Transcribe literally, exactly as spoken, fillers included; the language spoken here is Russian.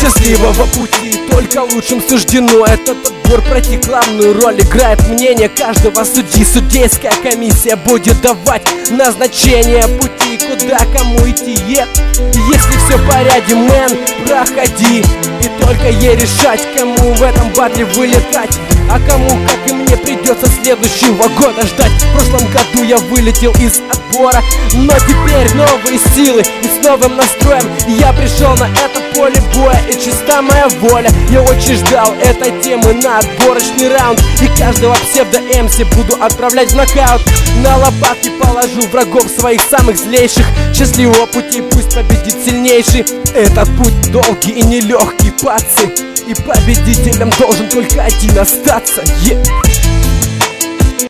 счастливого пути только лучшим суждено. Этот отбор пройти главную роль играет мнение каждого судьи. Судейская комиссия будет давать назначение пути, куда кому идти. е. Если все в порядке, мэн, проходи. И только ей решать, кому в этом батле вылетать, а кому, как и мне, придется следующего года ждать. В прошлом году я вылетел из отбора, но теперь новые силы и с новым настроем я пришел на это поле боя, и чиста моя воля. Я очень ждал этой темы на отборочный раунд, и каждого псевдо-эм си буду отправлять в нокаут. На лопатки положу врагов своих самых злейших. Счастливого пути, пусть победит сильнейший. Этот путь долгий и нелегкий, пацы, и победителем должен только один остаться. yeah.